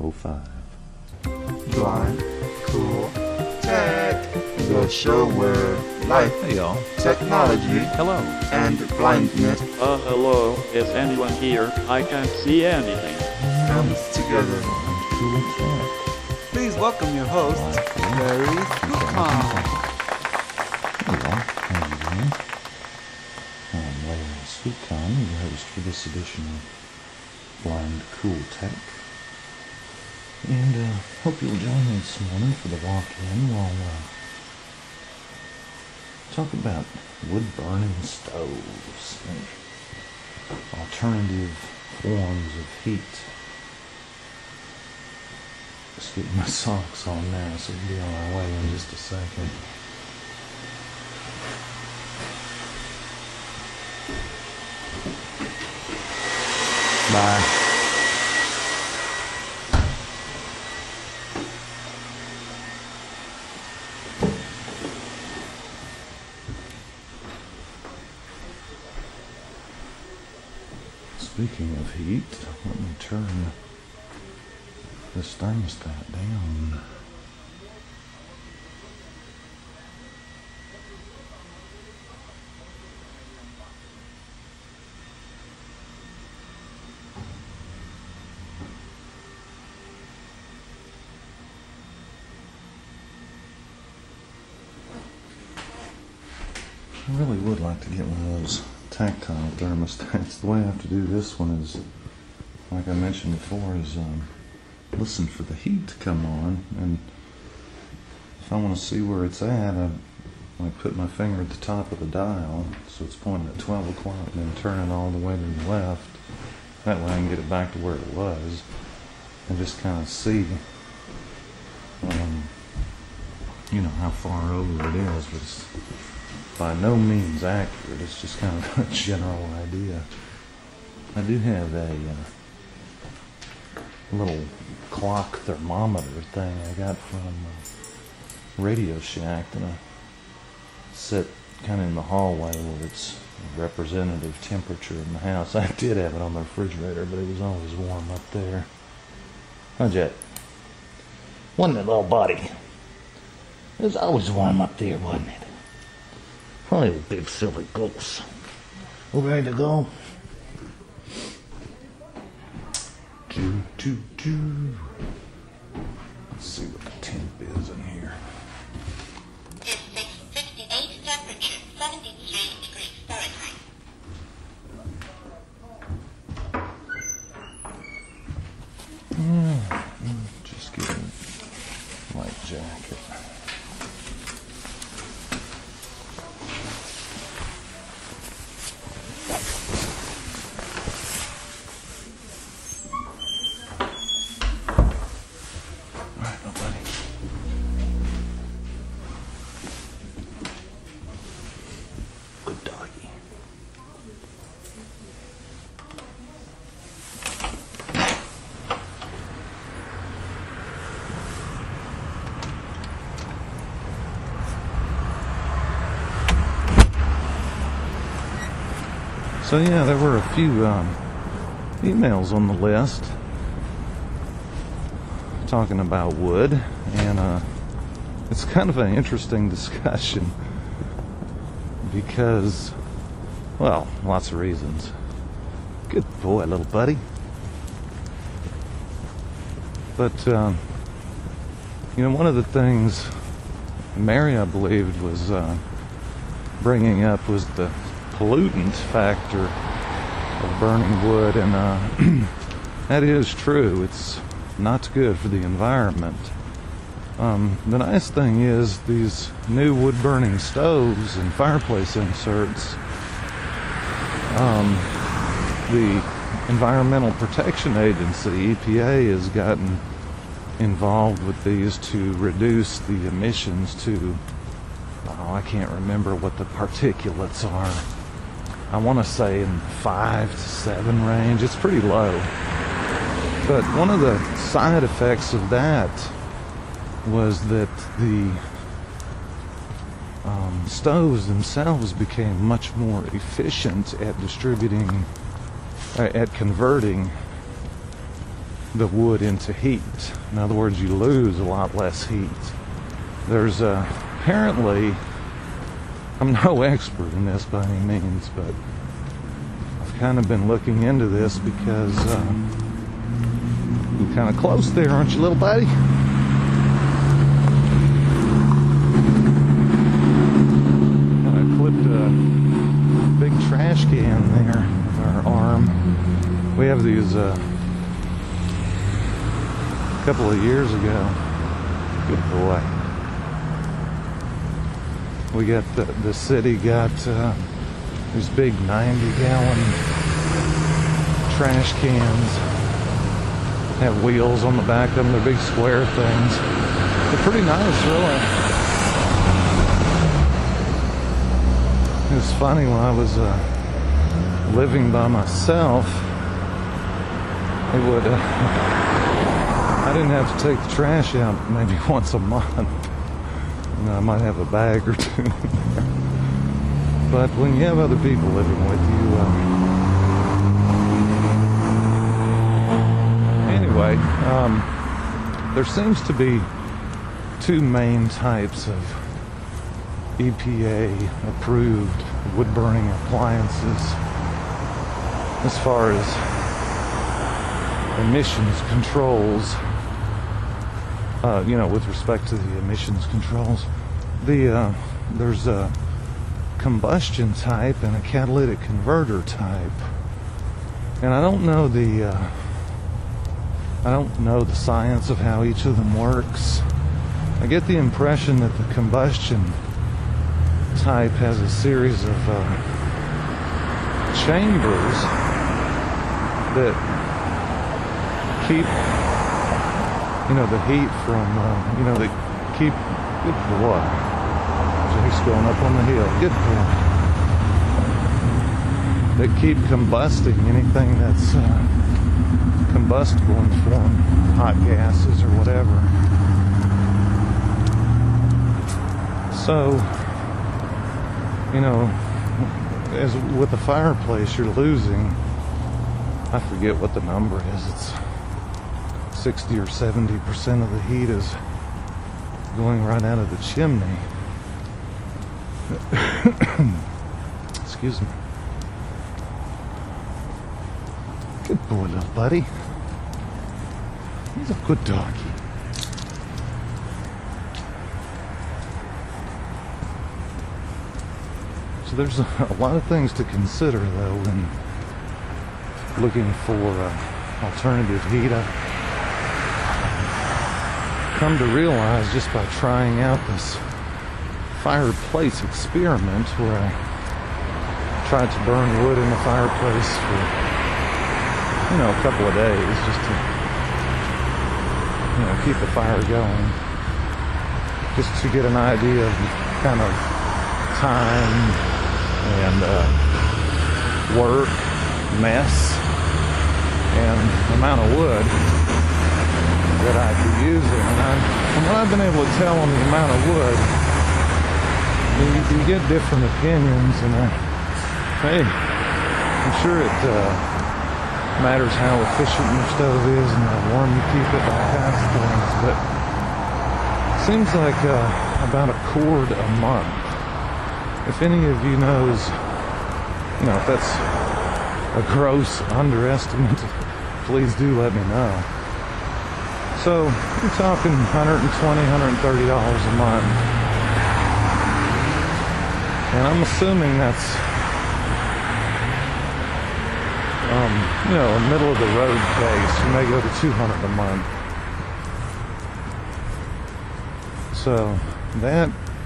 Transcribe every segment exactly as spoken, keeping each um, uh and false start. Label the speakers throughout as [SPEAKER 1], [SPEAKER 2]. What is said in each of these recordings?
[SPEAKER 1] oh five.
[SPEAKER 2] Blind Cool Tech, the show where life,
[SPEAKER 1] Hey y'all.
[SPEAKER 2] technology,
[SPEAKER 1] Hello.
[SPEAKER 2] and blindness
[SPEAKER 3] Uh, hello, is anyone here? I can't see anything.
[SPEAKER 2] comes together.
[SPEAKER 1] Cool Tech.
[SPEAKER 4] Please welcome your host, Larry Scoopon.
[SPEAKER 1] Hey y'all. How you doing? I'm Larry Scoopon, your host for this edition of Blind Cool Tech. And uh, hope you'll join me this morning for the walk-in while uh, talk about wood-burning stoves and alternative forms of heat. Just getting my socks on now, so we'll be on our way in just a second. Bye. Speaking of heat, let me turn this thermostat down. I really would like to get one of those tactile thermostats. The way I have to do this one is, like I mentioned before, is um, listen for the heat to come on, and if I want to see where it's at, I like put my finger at the top of the dial, so it's pointing at twelve o'clock, and then turn it all the way to the left. That way I can get it back to where it was, and just kind of see, um, you know, how far over it is, but it's by no means accurate. It's just kind of a general idea. I do have a uh, little clock thermometer thing I got from uh, Radio Shack that I set kind of in the hallway where it's a representative temperature in the house. I did have it on the refrigerator, but it was always warm up there. How'd you? Wasn't it, little buddy? It was always warm up there, wasn't it? Oh, you big silly goose. We ready to go? Do, do, do. Let's see what the temp is in here.
[SPEAKER 5] It's sixty-eight temperature, seventy-three degrees Fahrenheit.
[SPEAKER 1] Yeah, just get a light jacket. So yeah, there were a few um, emails on the list talking about wood, and uh, it's kind of an interesting discussion because, well, lots of reasons. Good boy, little buddy. But, um, you know, one of the things Mary, I believed, was uh, bringing up was the pollutant factor of burning wood, and uh, that is true. It's not good for the environment. Um, the nice thing is these new wood-burning stoves and fireplace inserts, um, the Environmental Protection Agency, E P A, has gotten involved with these to reduce the emissions to, oh, I can't remember what the particulates are. I want to say in five to seven range. It's pretty low. But one of the side effects of that was that the um, stoves themselves became much more efficient at distributing, uh, at converting the wood into heat. In other words, you lose a lot less heat. There's uh, apparently, I'm no expert in this by any means, but I've kind of been looking into this because uh, you're kind of close there, aren't you, little buddy? I clipped a big trash can there with our arm. We have these uh, a couple of years ago. Good boy. We got the, the city got uh, these big ninety gallon trash cans. Have wheels on the back of them. They're big square things. They're pretty nice, really. It was funny when I was uh, living by myself. It would. Uh, I didn't have to take the trash out maybe once a month. You know, I might have a bag or two. But when you have other people living with you, uh, anyway, um, there seems to be two main types of E P A-approved wood-burning appliances as far as emissions controls. Uh, you know, with respect to the emissions controls, the uh, there's a combustion type and a catalytic converter type, and I don't know the uh, I don't know the science of how each of them works. I get the impression that the combustion type has a series of uh, chambers that keep, you know, the heat from, uh, you know, they keep, good boy, Jake's going up on the hill, good boy, that keep combusting anything that's uh, combustible in the form of hot gases or whatever. So, you know, as with the fireplace, you're losing, I forget what the number is, it's sixty or seventy percent of the heat is going right out of the chimney. Excuse me. Good boy, little buddy. He's a good doggy. So there's a, a lot of things to consider, though, when looking for uh, alternative heat. I've come to realize just by trying out this fireplace experiment where I tried to burn wood in the fireplace for, you know, a couple of days just to, you know, keep the fire going, just to get an idea of kind of time and uh, work, mess, and amount of wood that I'd be using. And I, from what I've been able to tell on the amount of wood, you, you get different opinions, and I, hey, I'm sure it uh, matters how efficient your stove is and how warm you keep it, all kinds of things, but it seems like uh, about a cord a month. If any of you knows, you know, if that's a gross underestimate, please do let me know. So, we're talking one hundred twenty dollars, one hundred thirty dollars a month. And I'm assuming that's, um, you know, a middle of the road case. You may go to two hundred dollars a month. So, that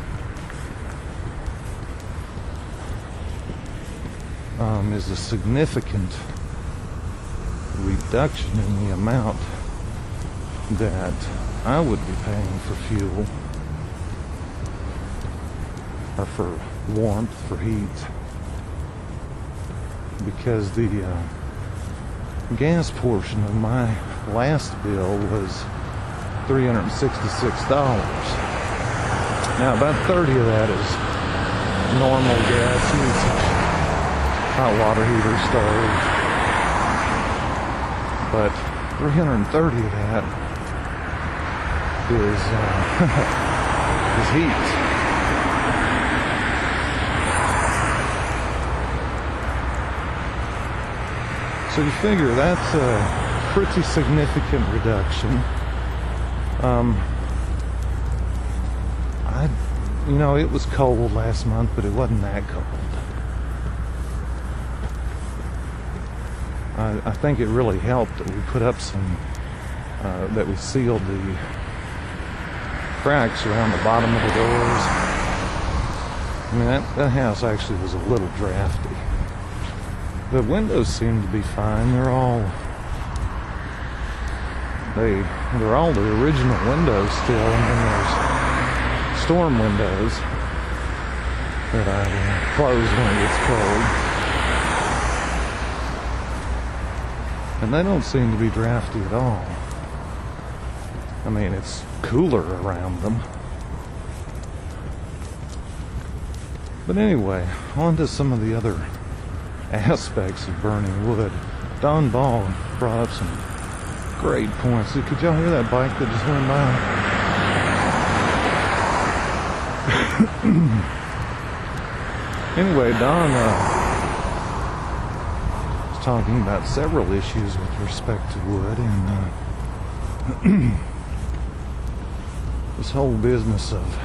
[SPEAKER 1] Um, is a significant reduction in the amount that I would be paying for fuel or for warmth, for heat, because the uh, gas portion of my last bill was three hundred sixty-six dollars. Now about thirty of that is normal gas usage, hot water heater, stove. But three hundred thirty of that is, uh, is heat. So you figure that's a pretty significant reduction. Um, I, you know, it was cold last month, but it wasn't that cold. I, I think it really helped that we put up some, uh, that we sealed the cracks around the bottom of the doors. I mean, that, that house actually was a little drafty. The windows seem to be fine. They're all, they, they're all the original windows still, and then there's storm windows that I uh, close when it gets cold. And they don't seem to be drafty at all. I mean, it's cooler around them. But anyway, on to some of the other aspects of burning wood. Don Ball brought up some great points. Could y'all hear that bike that just went by? Anyway, Don uh, was talking about several issues with respect to wood, and uh, this whole business of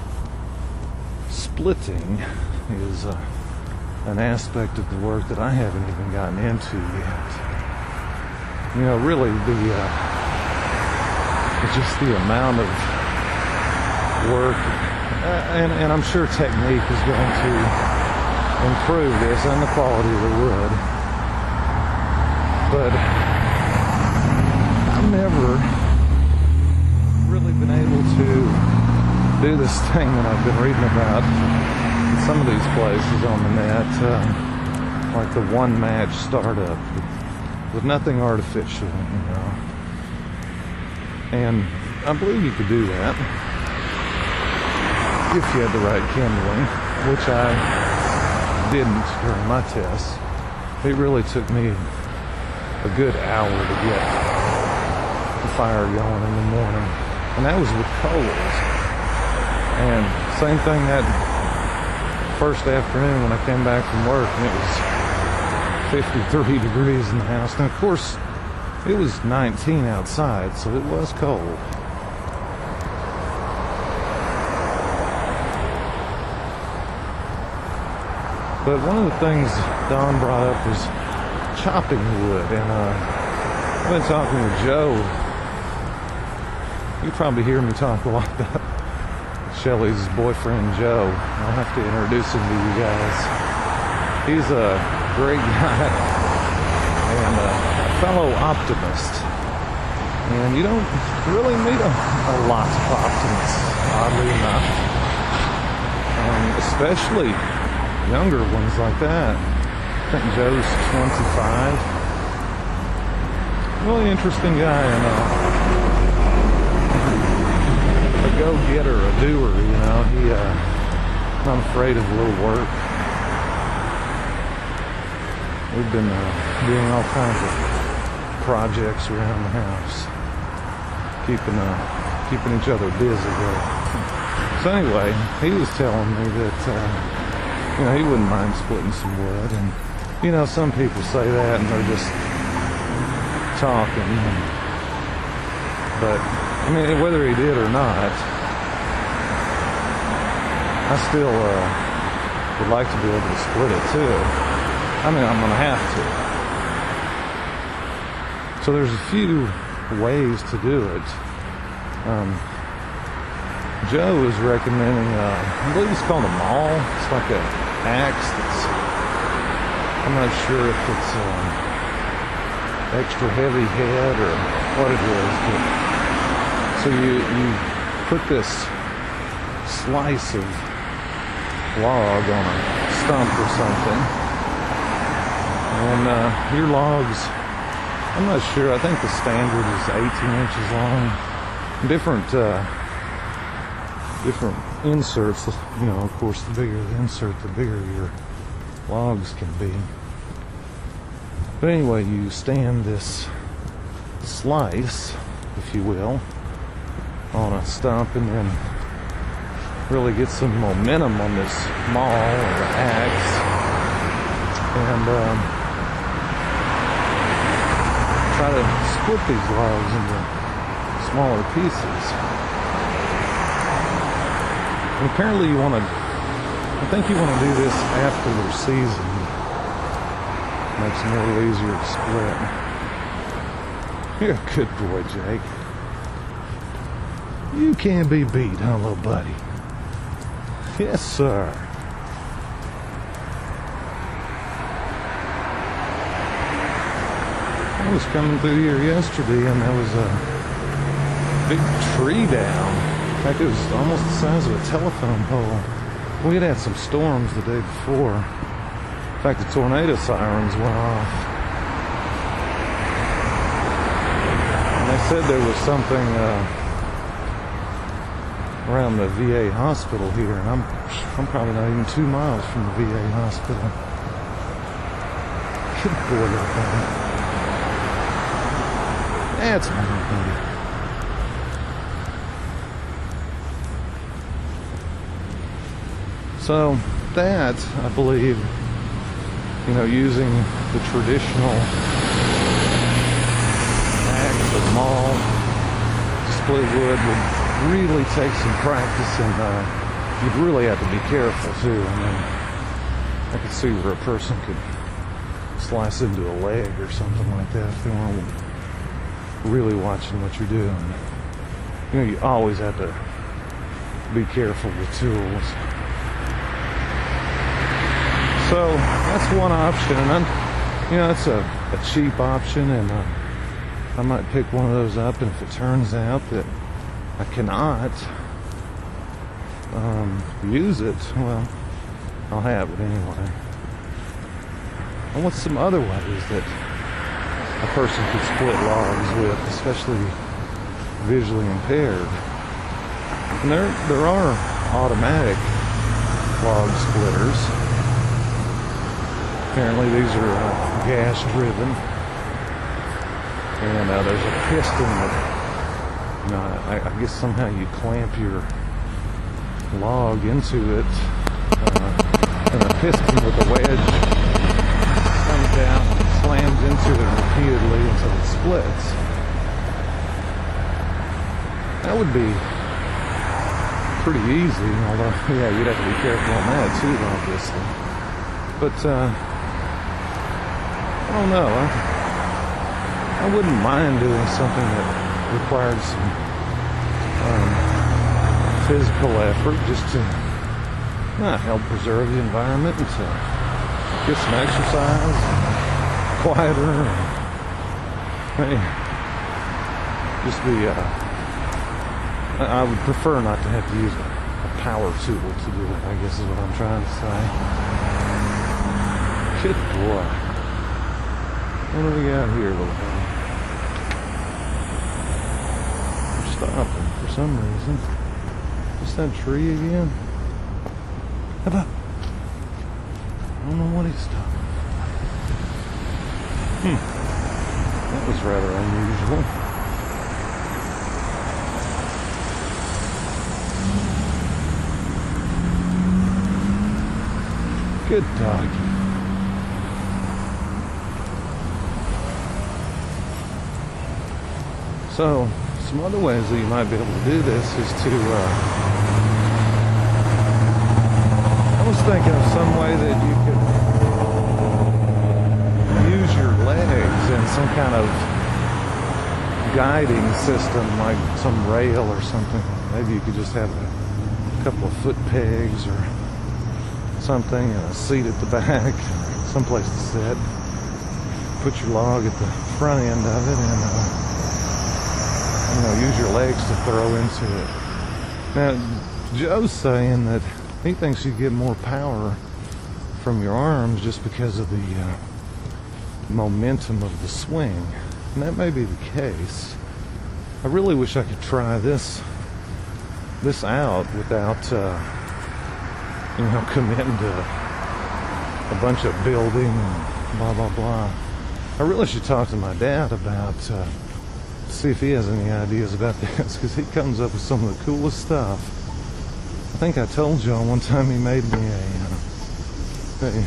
[SPEAKER 1] splitting is uh, an aspect of the work that I haven't even gotten into yet. You know, really the uh, just the amount of work, uh, and, and I'm sure technique is going to improve this and the quality of the wood. But I've never really been able to do this thing that I've been reading about in some of these places on the net, uh, like the one-match startup with, with nothing artificial, you know. And I believe you could do that if you had the right kindling, which I didn't during my tests. It really took me a good hour to get the fire going in the morning, and that was with coals. And same thing that first afternoon when I came back from work, and it was fifty-three degrees in the house. And of course, it was nineteen outside, so it was cold. But one of the things Don brought up was chopping wood, and uh, I've been talking with Joe. You probably hear me talk a lot about Shelley's boyfriend, Joe. I'll have to introduce him to you guys. He's a great guy and a fellow optimist. And you don't really meet a, a lot of optimists, oddly enough. Um, especially younger ones like that. I think Joe's twenty-five. Really interesting guy, and uh, a go-getter, a doer, you know. He, uh, not afraid of a little work. We've been uh, doing all kinds of projects around the house, keeping uh, keeping each other busy there. So anyway, he was telling me that uh, you know, he wouldn't mind splitting some wood, and you know, some people say that and they're just talking. And, but I mean, whether he did or not, I still uh, would like to be able to split it too. I mean, I'm gonna have to. So there's a few ways to do it. Um, Joe is recommending, uh, I believe it's called a maul. It's like a axe that's, I'm not sure if it's um, extra heavy head or what it is, but so you, you put this slice of log on a stump or something, and uh, your logs, I'm not sure, I think the standard is eighteen inches long. Different uh, different inserts, you know, of course, the bigger the insert, the bigger your logs can be. But anyway, you stand this slice, if you will, on a stump, and then really get some momentum on this maul or axe, and um, try to split these logs into smaller pieces. And apparently you want to, I think you want to do this after they're seasoned. Makes them a little easier to split. You're a good boy, Jake. You can't be beat, huh, little buddy? Yes, sir. I was coming through here yesterday and there was a big tree down. In fact, it was almost the size of a telephone pole. We had had some storms the day before. In fact, the tornado sirens went off. And they said there was something uh, around the V A hospital here, and I'm I'm probably not even two miles from the V A hospital. Good boy, little buddy. That's my little buddy. So that, I believe, you know, using the traditional axe or maul to split wood would really take some practice, and uh, you'd really have to be careful too. I mean, I could see where a person could slice into a leg or something like that if they weren't really watching what you're doing. You know, you always have to be careful with tools. So that's one option, and I'm, you know, it's a, a cheap option, and uh, I might pick one of those up, and if it turns out that I cannot um, use it, well, I'll have it anyway. And what's some other ways that a person could split logs with, especially visually impaired? And there, there are automatic log splitters. Apparently these are uh, gas driven, and uh, there's a piston that, you know, I, I guess somehow you clamp your log into it, uh, and a piston with a wedge comes down and slams into it repeatedly until it splits. That would be pretty easy, although, yeah, you'd have to be careful on that too, obviously. But, uh, I don't know. I, I wouldn't mind doing something that required some um, physical effort just to uh, help preserve the environment and to get some exercise and quieter and hey, just be, uh, I, I would prefer not to have to use a, a power tool to do it, I guess is what I'm trying to say. Good boy. What do we got here, little buddy? We're stopping for some reason. Just that tree again? How about? I don't know what he's stopping for. Hmm. That was rather unusual. Good doggy. So, some other ways that you might be able to do this is to, uh, I was thinking of some way that you could use your legs in some kind of guiding system, like some rail or something. Maybe you could just have a couple of foot pegs or something, and a seat at the back, someplace to sit. Put your log at the front end of it, and uh, you know, use your legs to throw into it. Now, Joe's saying that he thinks you get more power from your arms just because of the uh, momentum of the swing. And that may be the case. I really wish I could try this this out without, uh, you know, committing to a bunch of building and blah, blah, blah. I really should talk to my dad about uh, to see if he has any ideas about this, because he comes up with some of the coolest stuff. I think I told y'all one time he made me a, uh, a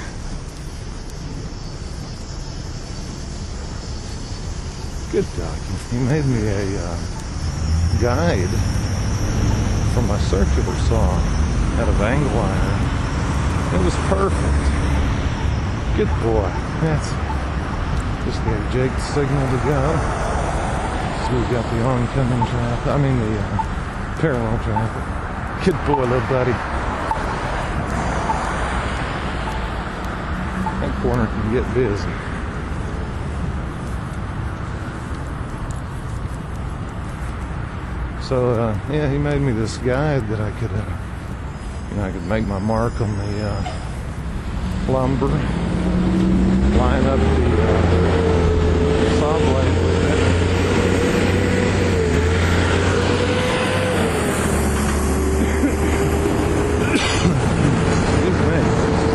[SPEAKER 1] good doggy. He made me a uh, guide for my circular saw out of angle iron. It was perfect. Good boy. That's just gave Jake the signal to go. So we've got the oncoming traffic. I mean the uh, parallel traffic. Good boy, little buddy. That corner can get busy. So uh, yeah, he made me this guide that I could, uh, you know, I could make my mark on the uh, lumber, line up the uh, saw blade with it. Excuse me.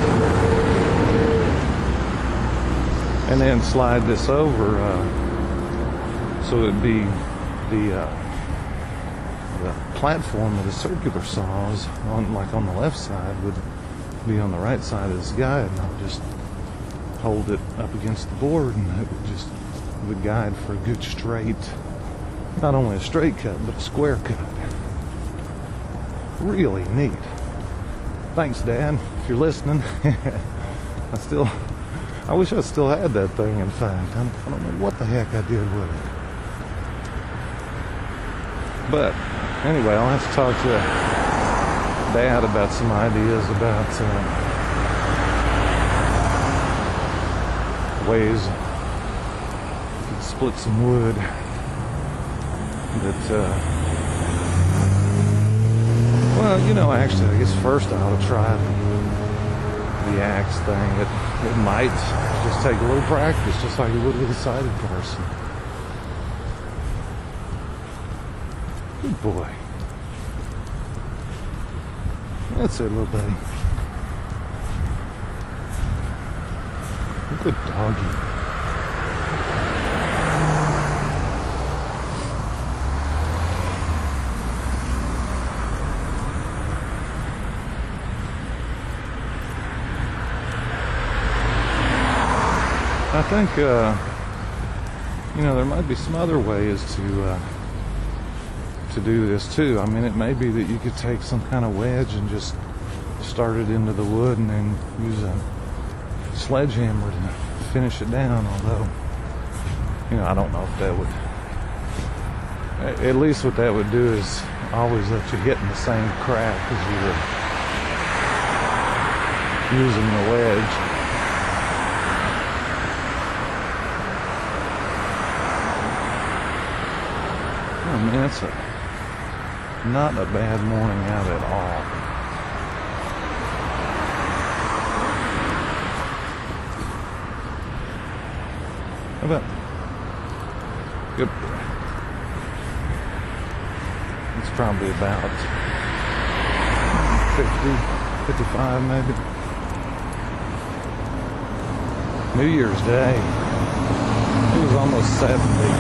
[SPEAKER 1] And then slide this over uh, so it'd be the uh, the platform of the circular saws on, like on the left side, would be on the right side of this guide, and I'll just hold it up against the board, and it would just the guide for a good straight, not only a straight cut but a square cut. Really neat. Thanks, Dad, if you're listening. I still, I wish I still had that thing. In fact, I don't know what the heck I did with it, but anyway, I'll have to talk to Dad about some ideas about uh, ways you can split some wood that, uh, well, you know, actually, I guess first I ought to try the, the axe thing. It, it might just take a little practice, just like it would with a sighted person. Good boy. That's it, little buddy. Good doggy. I think, uh, you know, there might be some other ways to, uh, to do this too. I mean, it may be that you could take some kind of wedge and just start it into the wood and then use a sledgehammer to finish it down, although, you know, I don't know if that would, at least what that would do is always let you hit in the same crack as you were using the wedge. Oh man, it's a not a bad morning out at all. How about good boy? It's probably about fifty, fifty-five maybe. New Year's Day. It was almost seventy.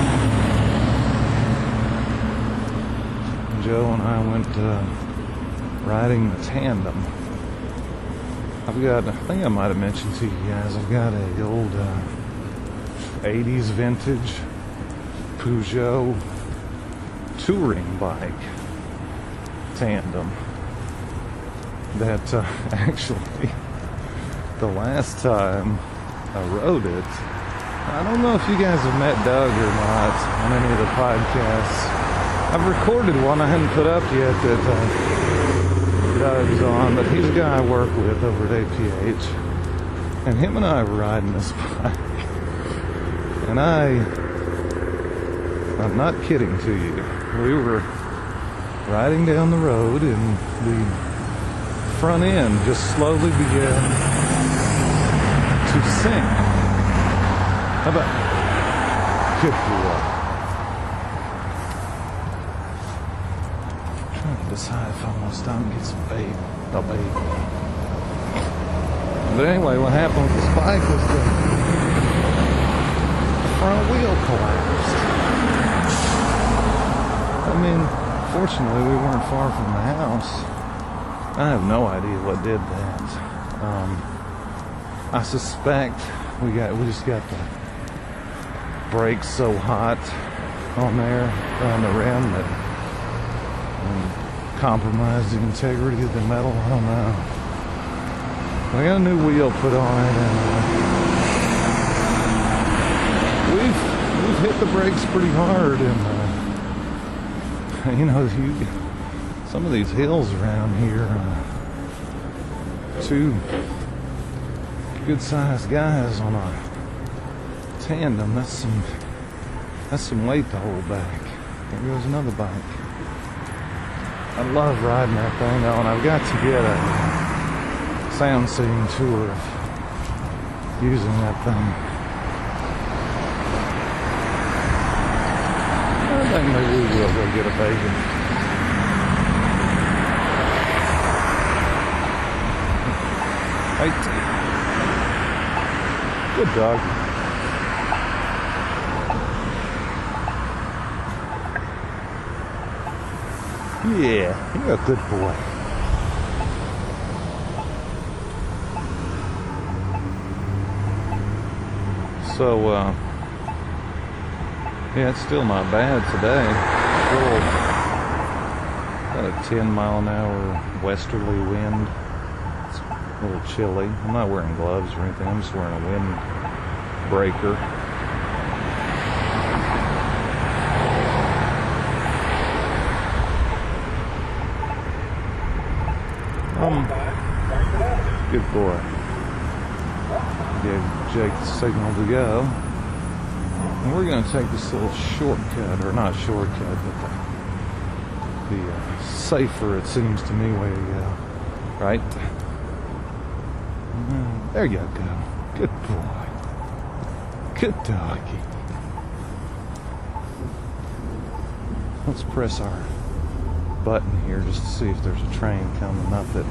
[SPEAKER 1] Joe and I went uh, riding the tandem. I've got, I think I might have mentioned to you guys, I've got a old uh, eighties vintage Peugeot touring bike tandem that uh, actually the last time I rode it, I don't know if you guys have met Doug or not on any of the podcasts. I've recorded one I hadn't put up yet that uh, Doug's on, but he's a guy I work with over at A P H, and him and I were riding this bike, and I, I'm not kidding to you, we were riding down the road and the front end just slowly began to sink. How about, good boy. Decide if I want to stop and get some bait. No bait. But anyway, what happened with this bike was the front wheel collapsed. mean, fortunately, we weren't far from the house. I have no idea what did that. Um, I suspect we got we just got the brakes so hot on there on the rim that um, compromised the integrity of the metal. I don't know. I got a new wheel put on it, and uh, we've we've hit the brakes pretty hard, and uh, you know, you, some of these hills around here, uh, two good-sized guys on a tandem. That's some that's some weight to hold back. There goes another bike. I love riding that thing though, and I've got to get a sound seeing tour of using that thing. I think maybe we will go get a bacon. Right. Good dog. Yeah, you're a good boy. So, uh, yeah, it's still not bad today. Still got a ten mile an hour westerly wind. It's a little chilly. I'm not wearing gloves or anything. I'm just wearing a wind breaker. Um, good boy. Gave Jake the signal to go. And we're going to take this little shortcut, or not shortcut, but the, the uh, safer, it seems to me, way to go. Right? Uh, there you go. Good boy. Good doggy. Let's press our button here just to see if there's a train coming. Not that.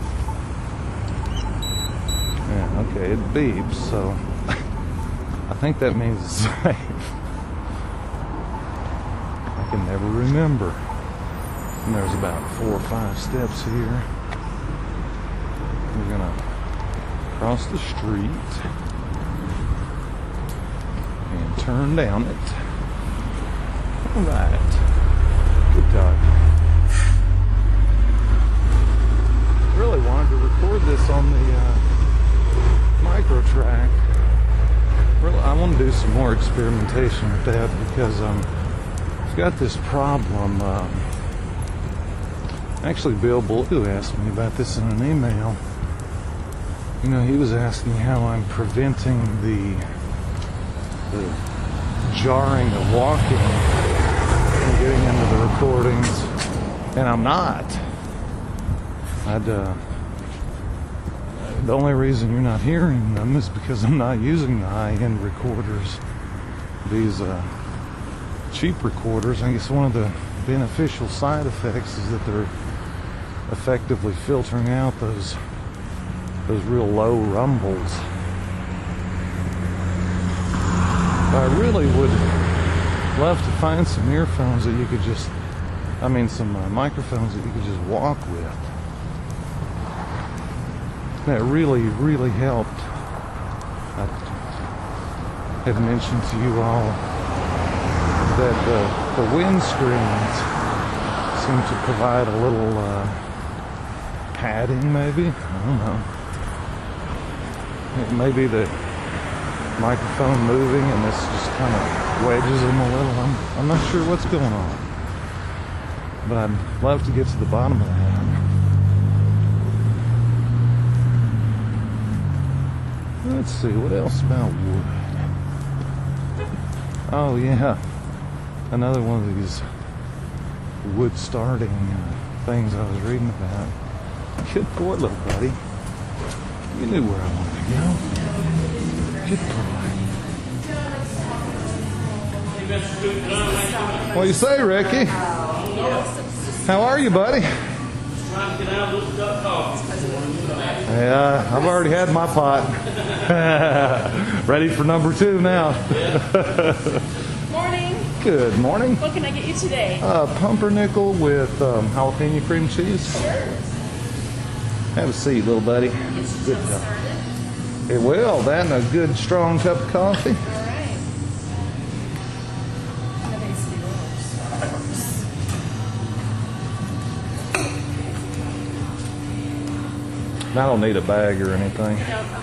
[SPEAKER 1] Yeah, okay, it beeps, so I think that means it's safe. I can never remember. And there's about four or five steps here. We're gonna cross the street and turn down it. All right. Good dog. Really wanted to record this on the uh, micro track. Really, I want to do some more experimentation with that because um, I've got this problem. Um, actually, Bill Blue asked me about this in an email. You know, he was asking how I'm preventing the, the jarring of walking from getting into the recordings, and I'm not. I'd, uh, the only reason you're not hearing them is because I'm not using the high-end recorders. These uh, cheap recorders, I guess one of the beneficial side effects is that they're effectively filtering out those those real low rumbles. I really would love to find some earphones that you could just, I mean some uh, microphones that you could just walk with. That really, really helped. I had mentioned to you all that the, the windscreens seem to provide a little uh, padding, maybe. I don't know. It may be the microphone moving and this just kind of wedges them a little. I'm, I'm not sure what's going on. But I'd love to get to the bottom of that. Let's see, what else about wood? Oh yeah, another one of these wood starting uh, things I was reading about. Good boy, little buddy. You knew where I wanted to go. Good boy. What do you say, Ricky? How are you, buddy? Yeah, I've already had my pot. Ready for number two now.
[SPEAKER 6] Morning.
[SPEAKER 1] Good morning.
[SPEAKER 6] What can I get you today?
[SPEAKER 1] Uh, pumpernickel with um, jalapeno cream cheese.
[SPEAKER 6] Sure.
[SPEAKER 1] Have a seat, little buddy.
[SPEAKER 6] It's
[SPEAKER 1] Good
[SPEAKER 6] just
[SPEAKER 1] job.
[SPEAKER 6] started.
[SPEAKER 1] It will. That and a good strong cup of coffee.
[SPEAKER 6] All right. Nobody's seen yours.
[SPEAKER 1] I don't need a bag or anything.
[SPEAKER 6] No, okay.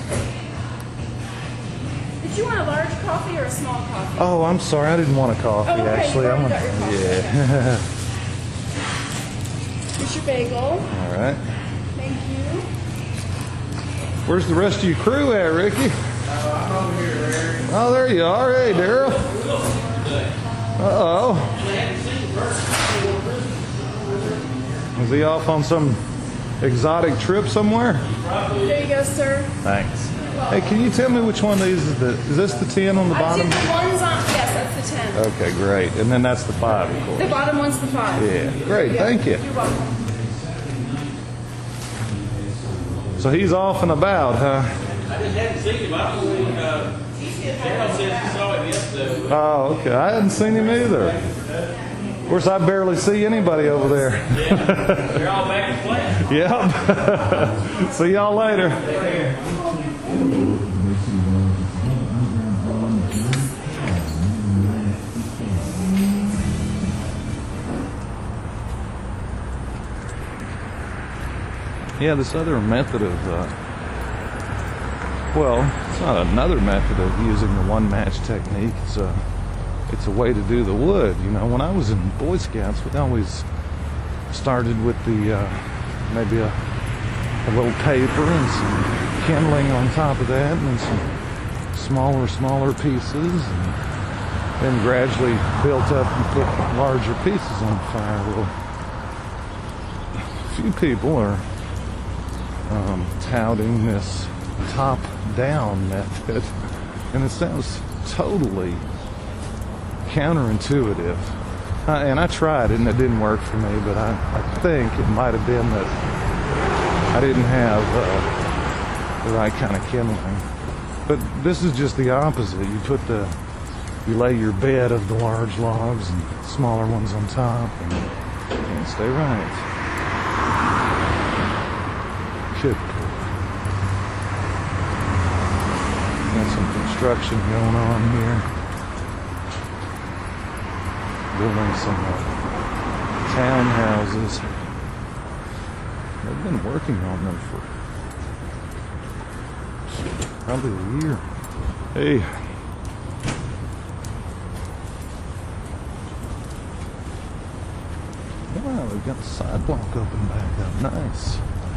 [SPEAKER 6] Did you want a large coffee or a small coffee?
[SPEAKER 1] Oh, I'm sorry. I didn't want a coffee,
[SPEAKER 6] Oh, okay,
[SPEAKER 1] actually.
[SPEAKER 6] you
[SPEAKER 1] I
[SPEAKER 6] already
[SPEAKER 1] want,
[SPEAKER 6] got your coffee.
[SPEAKER 1] yeah.
[SPEAKER 6] Here's your bagel.
[SPEAKER 1] All right.
[SPEAKER 6] Thank you.
[SPEAKER 1] Where's the rest of your crew at, Ricky? Oh, there you are. Hey, Daryl. Uh-oh. Is he off on some exotic trip somewhere?
[SPEAKER 6] There you go, sir.
[SPEAKER 1] Thanks. Hey, can you tell me which one of these is the, is this the ten on the
[SPEAKER 6] I
[SPEAKER 1] bottom?
[SPEAKER 6] did the ones on, yes, that's the ten.
[SPEAKER 1] Okay, great. And then that's the five, of course.
[SPEAKER 6] The bottom one's the five.
[SPEAKER 1] Yeah, great,
[SPEAKER 6] Yeah.
[SPEAKER 1] thank you.
[SPEAKER 6] You're welcome.
[SPEAKER 1] So he's off and about, huh?
[SPEAKER 7] I just hadn't seen him. I don't know. Uh, Daryl said she saw him yesterday.
[SPEAKER 1] Oh, okay. I hadn't seen him either. Of course, I barely see anybody over there.
[SPEAKER 7] They're all back in class.
[SPEAKER 1] Yep. See y'all later. Yeah, this other method of, uh, well, it's not another method of using the one match technique. It's a, it's a way to do the wood. You know, when I was in Boy Scouts, we always started with the, uh, maybe a, a little paper and some kindling on top of that, and then some smaller, smaller pieces, and then gradually built up and put larger pieces on the fire. Well, a few people are um, touting this top-down method, and it sounds totally counterintuitive. Uh, and I tried it, and it didn't work for me, but I, I think it might have been that I didn't have uh, the right kind of kindling. But this is just the opposite. You put the, you lay your bed of the large logs and smaller ones on top, and, and stay right. Good. Got some construction going on here. Building some uh, townhouses. They've been working on them for probably a year. Hey. Wow, we've got the sidewalk open back up. Nice.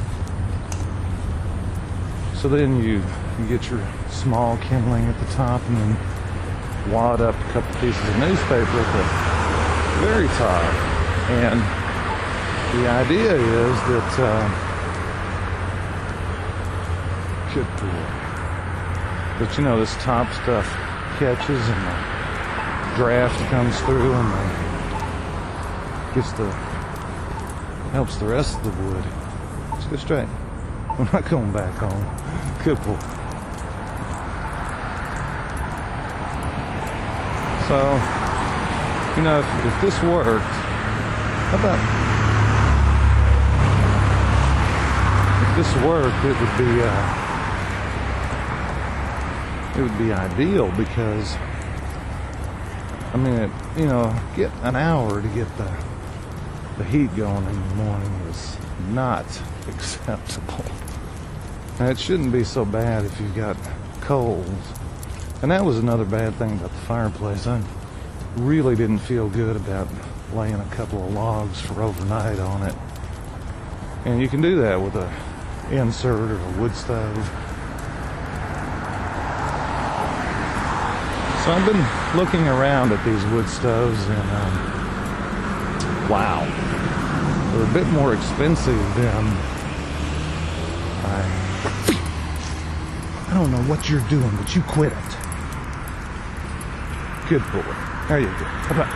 [SPEAKER 1] So then you, you get your small kindling at the top and then wad up a couple pieces of newspaper at the very top. And the idea is that uh, good boy. But you know, this top stuff catches and the draft comes through and the, gets the helps the rest of the wood. Let's go straight. We're not going back home. Good boy. So, you know, if, if this worked, how about if this worked, it would be uh, it would be ideal because I mean, it, you know, get an hour to get the the heat going in the morning is not acceptable. Now, it shouldn't be so bad if you've got coals. And that was another bad thing about the fireplace. I really didn't feel good about laying a couple of logs for overnight on it. And you can do that with a insert or a wood stove. So I've been looking around at these wood stoves and um, wow, they're a bit more expensive than I I don't know what you're doing, but you quit it. Good boy. There you go. How about?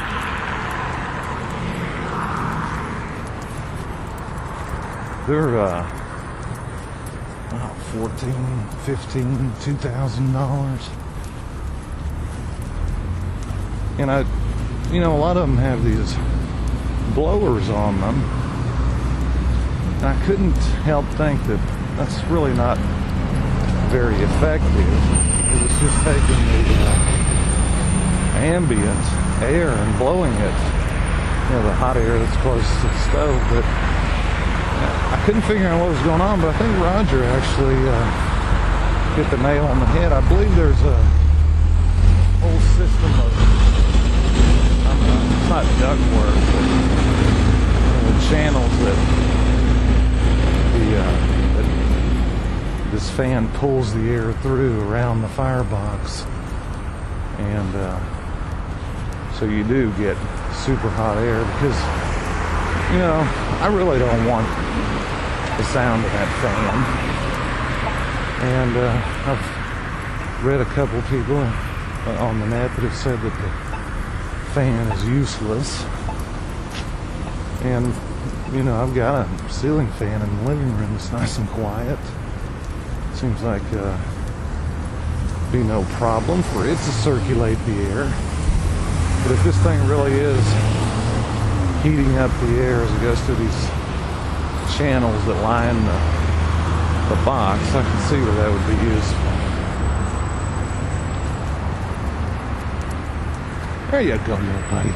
[SPEAKER 1] They're uh, oh, fourteen, fifteen, two thousand dollars. And I, you know, a lot of them have these blowers on them. And I couldn't help think that that's really not very effective. It was just taking the uh, ambient air and blowing it, you know, the hot air that's closest to the stove. But I couldn't figure out what was going on, but I think Roger actually uh, hit the nail on the head. I believe there's a whole system of, I don't know, it's not ductwork, but the channels that the uh, that this fan pulls the air through around the firebox, and uh, so you do get super hot air because, you know, I really don't want the sound of that fan. And uh, I've read a couple people on the net that have said that the fan is useless. And, you know, I've got a ceiling fan in the living room that's nice and quiet. Seems like uh, be no problem for it to circulate the air. But if this thing really is heating up the air as it goes through these channels that line the, the box, I can see where that would be useful. There you go, little buddy.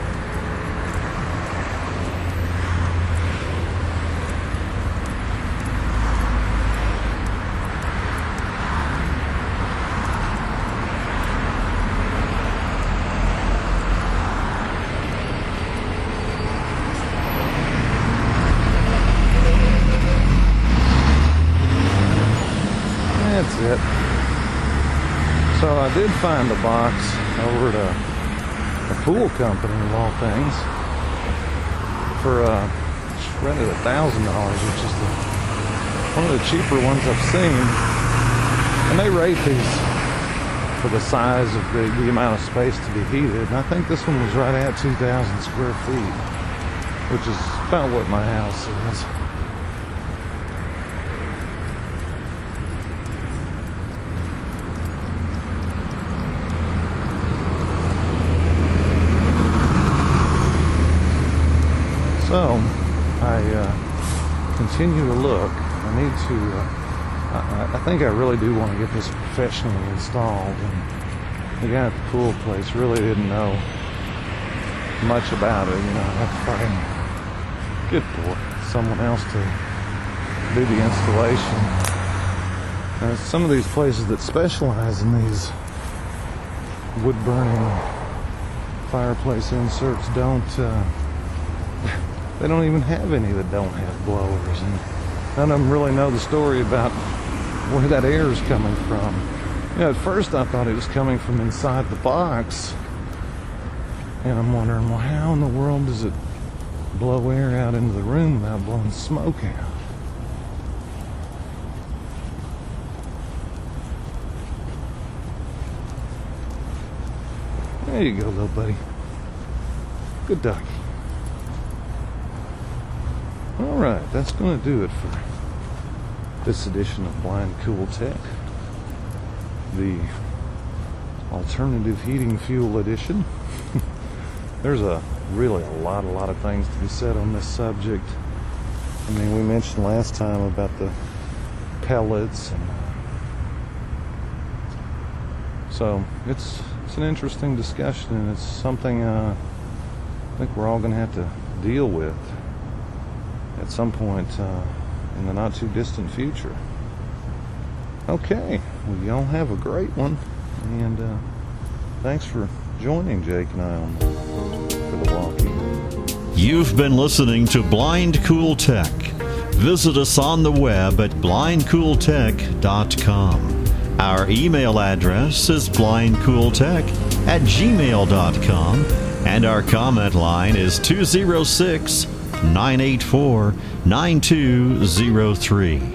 [SPEAKER 1] That's it. So I did find a box over at a a pool company of all things for uh rented a thousand dollars, which is the one of the cheaper ones I've seen. And they rate these for the size of the, the amount of space to be heated. And I think this one was right at two thousand square feet, which is about what my house is. So, I uh, continue to look. I need to, uh, I, I think I really do want to get this professionally installed. And the guy at the pool place really didn't know much about it. You know, I have to find, good boy, someone else to do the installation. And some of these places that specialize in these wood-burning fireplace inserts don't, uh, they don't even have any that don't have blowers, and none of them really know the story about where that air is coming from. You know, at first I thought it was coming from inside the box, and I'm wondering, well, how in the world does it blow air out into the room without blowing smoke out? There you go, little buddy. Good doggy. Alright, that's going to do it for this edition of Blind Cool Tech, the alternative heating fuel edition. There's a really a lot, a lot of things to be said on this subject. I mean, we mentioned last time about the pellets, and so it's it's an interesting discussion, and it's something uh, I think we're all going to have to deal with at some point uh, in the not too distant future. Okay, well, y'all have a great one, and uh, thanks for joining Jake and I on for the walkie.
[SPEAKER 8] You've been listening to Blind Cool Tech. Visit us on the web at blind cool tech dot com. Our email address is blind cool tech at gmail dot com, and our comment line is two oh six, nine eight four, nine two oh three.